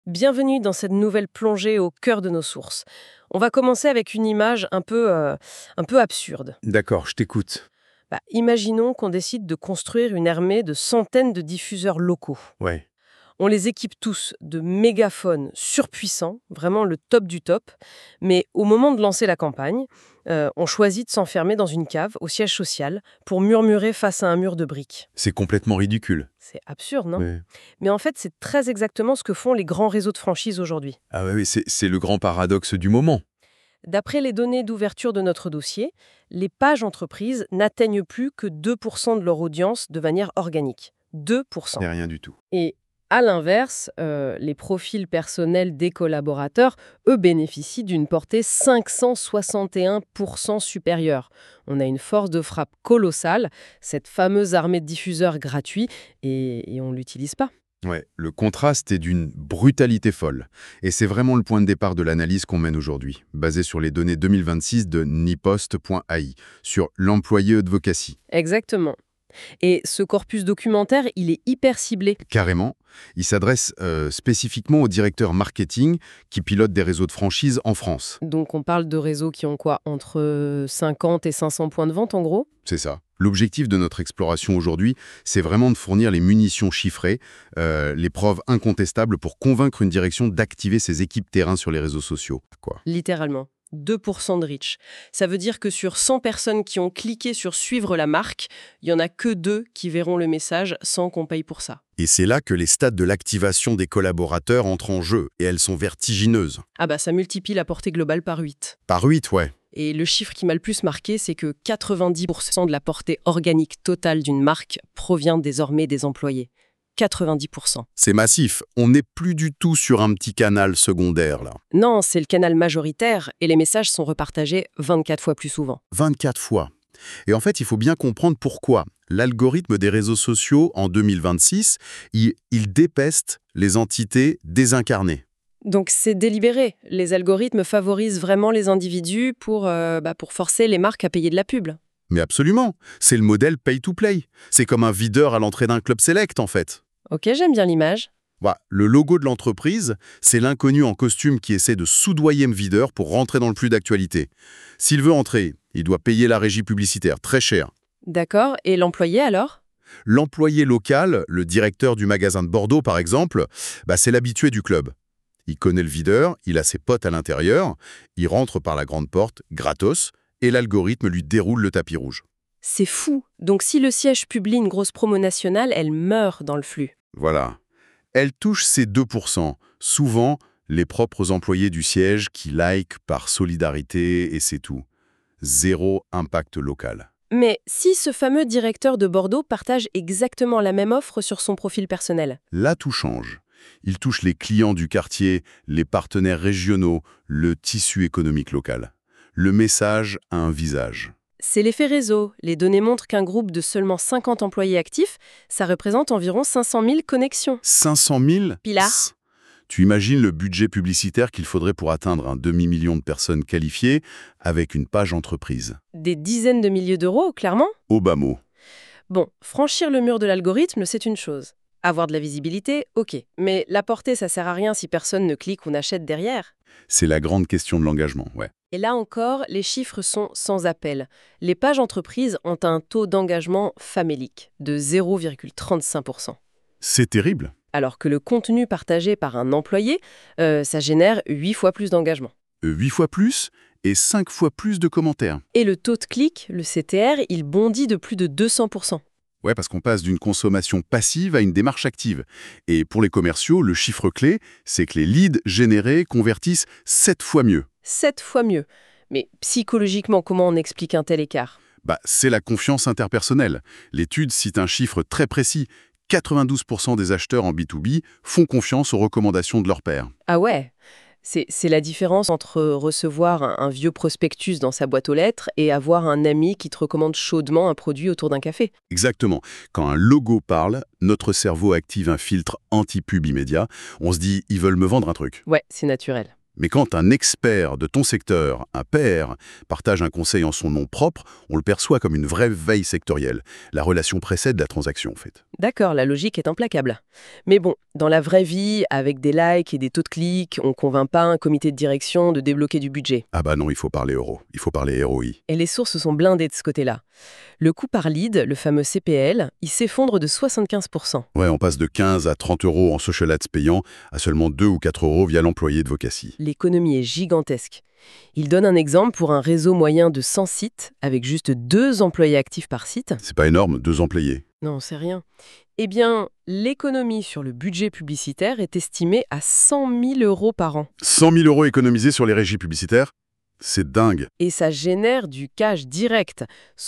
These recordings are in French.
Bienvenue dans cette nouvelle plongée au cœur de nos sources. On va commencer avec une image un peu absurde. D'accord, je t'écoute. Imaginons qu'on décide de construire une armée de centaines de diffuseurs locaux. Ouais. On les équipe tous de mégaphones surpuissants, vraiment le top du top. Mais au moment de lancer la campagne, on choisit de s'enfermer dans une cave au siège social pour murmurer face à un mur de briques. C'est complètement ridicule. C'est absurde, non? Ouais. Mais en fait, c'est très exactement ce que font les grands réseaux de franchise aujourd'hui. Ah ouais, oui, c'est le grand paradoxe du moment. D'après les données d'ouverture de notre dossier, les pages entreprises n'atteignent plus que 2% de leur audience de manière organique. 2%. C'est rien du tout. Et à l'inverse, les profils personnels des collaborateurs, eux, bénéficient d'une portée 561% supérieure. On a une force de frappe colossale, cette fameuse armée de diffuseurs gratuits, et on ne l'utilise pas. Ouais, le contraste est d'une brutalité folle. Et c'est vraiment le point de départ de l'analyse qu'on mène aujourd'hui, basée sur les données 2026 de nipost.ai, sur l'employé advocacy. Exactement. Et ce corpus documentaire, il est hyper ciblé. Carrément, il s'adresse spécifiquement aux directeurs marketing qui pilotent des réseaux de franchise en France. Donc on parle de réseaux qui ont quoi? Entre 50 et 500 points de vente en gros? C'est ça. L'objectif de notre exploration aujourd'hui, c'est vraiment de fournir les munitions chiffrées, les preuves incontestables pour convaincre une direction d'activer ses équipes terrain sur les réseaux sociaux. Quoi. Littéralement. 2% de reach. Ça veut dire que sur 100 personnes qui ont cliqué sur suivre la marque, il n'y en a que 2 qui verront le message sans qu'on paye pour ça. Et c'est là que les stades de l'activation des collaborateurs entrent en jeu, et elles sont vertigineuses. Ça multiplie la portée globale par 8. Par 8, ouais. Et le chiffre qui m'a le plus marqué, c'est que 90% de la portée organique totale d'une marque provient désormais des employés. 90%. C'est massif. On n'est plus du tout sur un petit canal secondaire, là. Non, c'est le canal majoritaire et les messages sont repartagés 24 fois plus souvent. 24 fois. Et en fait, il faut bien comprendre pourquoi. L'algorithme des réseaux sociaux, en 2026, il dépeste les entités désincarnées. Donc c'est délibéré. Les algorithmes favorisent vraiment les individus pour forcer les marques à payer de la pub. Mais absolument. C'est le modèle pay-to-play. C'est comme un videur à l'entrée d'un club select, en fait. Ok, j'aime bien l'image. Le logo de l'entreprise, c'est l'inconnu en costume qui essaie de soudoyer le videur pour rentrer dans le flux d'actualité. S'il veut entrer, il doit payer la régie publicitaire, très cher. D'accord, et l'employé alors? L'employé local, le directeur du magasin de Bordeaux par exemple, c'est l'habitué du club. Il connaît le videur, il a ses potes à l'intérieur, il rentre par la grande porte, gratos, et l'algorithme lui déroule le tapis rouge. C'est fou. Donc si le siège publie une grosse promo nationale, elle meurt dans le flux. Voilà. Elle touche ces 2%, souvent les propres employés du siège qui like par solidarité et c'est tout. Zéro impact local. Mais si ce fameux directeur de Bordeaux partage exactement la même offre sur son profil personnel? Là, tout change. Il touche les clients du quartier, les partenaires régionaux, le tissu économique local. Le message a un visage. C'est l'effet réseau. Les données montrent qu'un groupe de seulement 50 employés actifs, ça représente environ 500 000 connexions. 500 000 Pilar. Tu imagines le budget publicitaire qu'il faudrait pour atteindre un demi-million de personnes qualifiées avec une page entreprise. Des dizaines de milliers d'euros, clairement. Au bas mot. Bon, franchir le mur de l'algorithme, c'est une chose. Avoir de la visibilité, ok. Mais la portée, ça sert à rien si personne ne clique ou n'achète derrière. C'est la grande question de l'engagement, ouais. Et là encore, les chiffres sont sans appel. Les pages entreprises ont un taux d'engagement famélique de 0,35%. C'est terrible. Alors que le contenu partagé par un employé, ça génère 8 fois plus d'engagement. 8 fois plus et 5 fois plus de commentaires. Et le taux de clic, le CTR, il bondit de plus de 200%. Ouais, parce qu'on passe d'une consommation passive à une démarche active. Et pour les commerciaux, le chiffre clé, c'est que les leads générés convertissent 7 fois mieux. 7 fois mieux. Mais psychologiquement, comment on explique un tel écart? C'est la confiance interpersonnelle. L'étude cite un chiffre très précis. 92% des acheteurs en B2B font confiance aux recommandations de leur pairs. Ah ouais, c'est la différence entre recevoir un vieux prospectus dans sa boîte aux lettres et avoir un ami qui te recommande chaudement un produit autour d'un café. Exactement. Quand un logo parle, notre cerveau active un filtre anti-pub immédiat. On se dit, ils veulent me vendre un truc. Ouais, c'est naturel. Mais quand un expert de ton secteur, un pair, partage un conseil en son nom propre, on le perçoit comme une vraie veille sectorielle. La relation précède la transaction, en fait. D'accord, la logique est implacable. Mais bon, dans la vraie vie, avec des likes et des taux de clics, on convainc pas un comité de direction de débloquer du budget. Ah bah non, il faut parler euro, il faut parler ROI. Et les sources sont blindées de ce côté-là. Le coût par lead, le fameux CPL, il s'effondre de 75%. Ouais, on passe de 15 à 30 euros en social ads payant à seulement 2 ou 4 euros via l'employé de Vocacy. L'économie est gigantesque. Il donne un exemple pour un réseau moyen de 100 sites, avec juste 2 employés actifs par site. C'est pas énorme, 2 employés. Non, c'est rien. Eh bien, l'économie sur le budget publicitaire est estimée à 100 000 euros par an. 100 000 euros économisés sur les régies publicitaires? C'est dingue. Et ça génère du cash direct.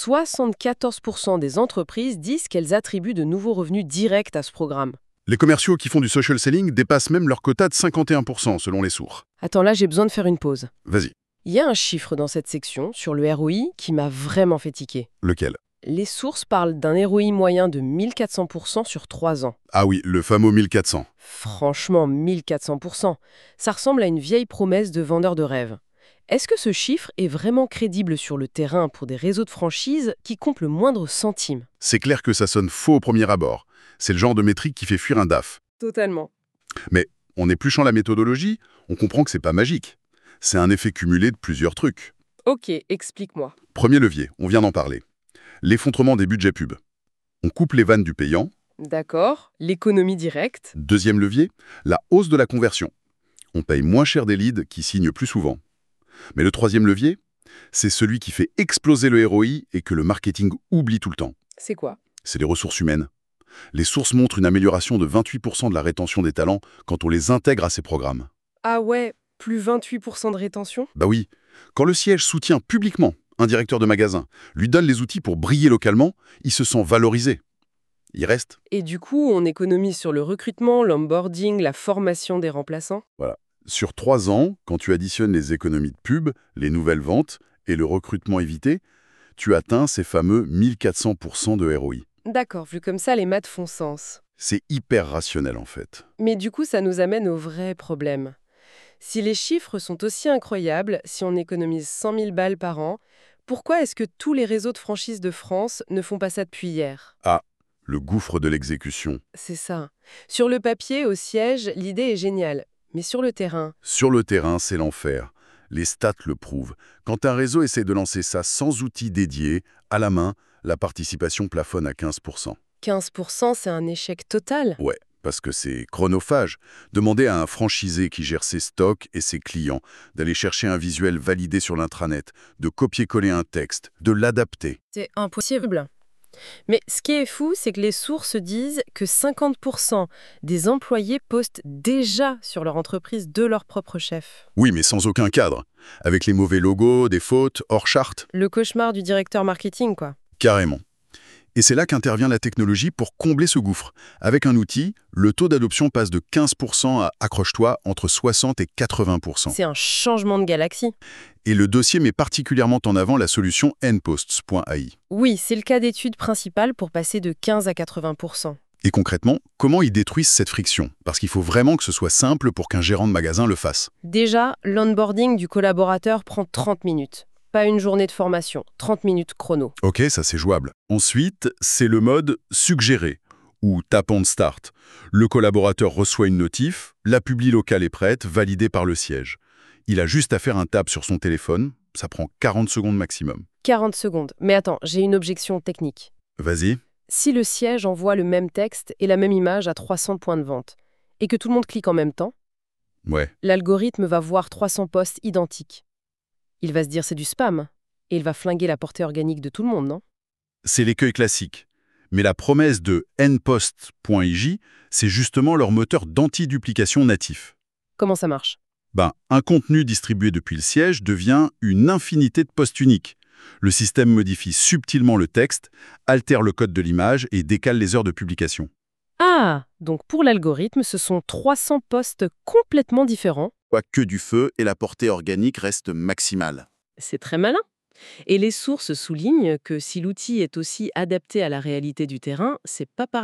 74% des entreprises disent qu'elles attribuent de nouveaux revenus directs à ce programme. Les commerciaux qui font du social selling dépassent même leur quota de 51% selon les sources. Attends, là, j'ai besoin de faire une pause. Vas-y, Il y a un chiffre dans cette section sur le ROI qui m'a vraiment fait tiquer. lequel? Les sources parlent d'un ROI moyen de 1400% sur 3 ans. Ah oui, le fameux 1400. Franchement, 1400%. Ça ressemble à une vieille promesse de vendeur de rêve. Est-ce que ce chiffre est vraiment crédible sur le terrain pour des réseaux de franchise qui comptent le moindre centime? C'est clair que ça sonne faux au premier abord. C'est le genre de métrique qui fait fuir un DAF. Totalement. Mais en épluchant la méthodologie, on comprend que c'est pas magique. C'est un effet cumulé de plusieurs trucs. Ok, explique-moi. Premier levier, on vient d'en parler. L'effondrement des budgets pub. On coupe les vannes du payant. D'accord, l'économie directe. Deuxième levier, la hausse de la conversion. On paye moins cher des leads qui signent plus souvent. Mais le troisième levier, c'est celui qui fait exploser le ROI et que le marketing oublie tout le temps. C'est quoi? C'est les ressources humaines. Les sources montrent une amélioration de 28% de la rétention des talents quand on les intègre à ces programmes. Ah ouais, plus 28% de rétention? Bah oui, quand le siège soutient publiquement un directeur de magasin, lui donne les outils pour briller localement, il se sent valorisé. Il reste. Et du coup, on économise sur le recrutement, l'onboarding, la formation des remplaçants? Voilà. Sur 3 ans, quand tu additionnes les économies de pub, les nouvelles ventes et le recrutement évité, tu atteins ces fameux 1400% de ROI. D'accord, vu comme ça, les maths font sens. C'est hyper rationnel en fait. Mais du coup, ça nous amène au vrai problème. Si les chiffres sont aussi incroyables, si on économise 100 000 balles par an, pourquoi est-ce que tous les réseaux de franchise de France ne font pas ça depuis hier? Ah, le gouffre de l'exécution. C'est ça. Sur le papier, au siège, l'idée est géniale. Mais sur le terrain, Sur le terrain, c'est l'enfer. Les stats le prouvent. Quand un réseau essaie de lancer ça sans outils dédiés, à la main, la participation plafonne à 15%. 15%, c'est un échec total. Ouais, parce que c'est chronophage. Demandez à un franchisé qui gère ses stocks et ses clients d'aller chercher un visuel validé sur l'intranet, de copier-coller un texte, de l'adapter. C'est impossible. Mais ce qui est fou, c'est que les sources disent que 50% des employés postent déjà sur leur entreprise de leur propre chef. Oui, mais sans aucun cadre. Avec les mauvais logos, des fautes, hors charte. Le cauchemar du directeur marketing, quoi. Carrément. Et c'est là qu'intervient la technologie pour combler ce gouffre. Avec un outil, le taux d'adoption passe de 15% à, accroche-toi, entre 60 et 80%. C'est un changement de galaxie. Et le dossier met particulièrement en avant la solution nposts.ai. Oui, c'est le cas d'étude principale pour passer de 15 à 80%. Et concrètement, comment ils détruisent cette friction? Parce qu'il faut vraiment que ce soit simple pour qu'un gérant de magasin le fasse. Déjà, l'onboarding du collaborateur prend 30 minutes. Pas une journée de formation, 30 minutes chrono. Ok, ça c'est jouable. Ensuite, c'est le mode suggéré, ou tap on start. Le collaborateur reçoit une notif, la publi locale est prête, validée par le siège. Il a juste à faire un tap sur son téléphone, ça prend 40 secondes maximum. 40 secondes. Mais attends, j'ai une objection technique. Vas-y. Si le siège envoie le même texte et la même image à 300 points de vente, et que tout le monde clique en même temps, Ouais. l'algorithme va voir 300 posts identiques. Il va se dire c'est du spam, et il va flinguer la portée organique de tout le monde, non? C'est l'écueil classique. Mais la promesse de npost.ij, c'est justement leur moteur d'anti-duplication natif. Comment ça marche? Un contenu distribué depuis le siège devient une infinité de posts uniques. Le système modifie subtilement le texte, altère le code de l'image et décale les heures de publication. Ah, donc pour l'algorithme, ce sont 300 posts complètement différents. Soit que du feu et la portée organique reste maximale. C'est très malin. Et les sources soulignent que si l'outil est aussi adapté à la réalité du terrain, c'est pas par hasard.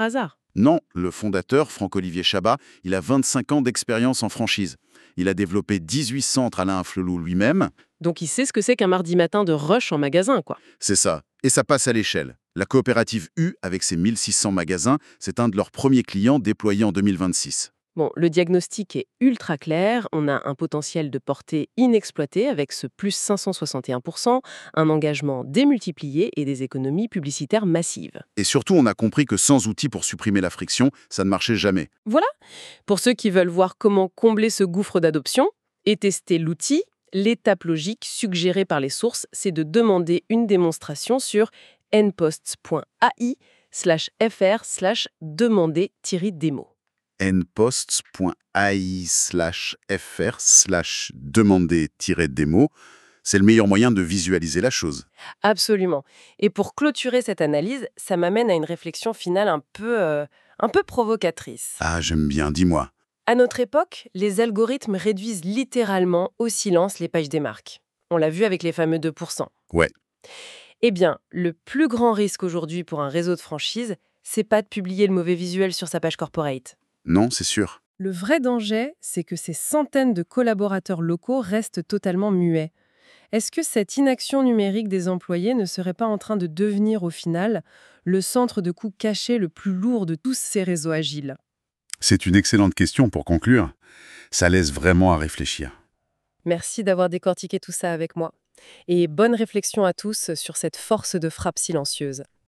Non, le fondateur, Franck-Olivier Chabat, il a 25 ans d'expérience en franchise. Il a développé 18 centres Alain Flelou lui-même. Donc il sait ce que c'est qu'un mardi matin de rush en magasin, quoi. C'est ça. Et ça passe à l'échelle. La coopérative U, avec ses 1600 magasins, c'est un de leurs premiers clients déployés en 2026. Bon, le diagnostic est ultra clair, on a un potentiel de portée inexploité avec ce plus 561%, un engagement démultiplié et des économies publicitaires massives. Et surtout, on a compris que sans outils pour supprimer la friction, ça ne marchait jamais. Voilà, pour ceux qui veulent voir comment combler ce gouffre d'adoption et tester l'outil, l'étape logique suggérée par les sources, c'est de demander une démonstration sur nposts.ai/fr/demander-démo. nposts.ai/fr/demander-démo, c'est le meilleur moyen de visualiser la chose. Absolument. Et pour clôturer cette analyse, ça m'amène à une réflexion finale un peu provocatrice. Ah, j'aime bien, dis-moi. À notre époque, les algorithmes réduisent littéralement au silence les pages des marques. On l'a vu avec les fameux 2%. Ouais. Eh bien, le plus grand risque aujourd'hui pour un réseau de franchise, c'est pas de publier le mauvais visuel sur sa page corporate. Non, c'est sûr. Le vrai danger, c'est que ces centaines de collaborateurs locaux restent totalement muets. Est-ce que cette inaction numérique des employés ne serait pas en train de devenir, au final, le centre de coûts cachés le plus lourd de tous ces réseaux agiles? C'est une excellente question pour conclure. Ça laisse vraiment à réfléchir. Merci d'avoir décortiqué tout ça avec moi. Et bonne réflexion à tous sur cette force de frappe silencieuse.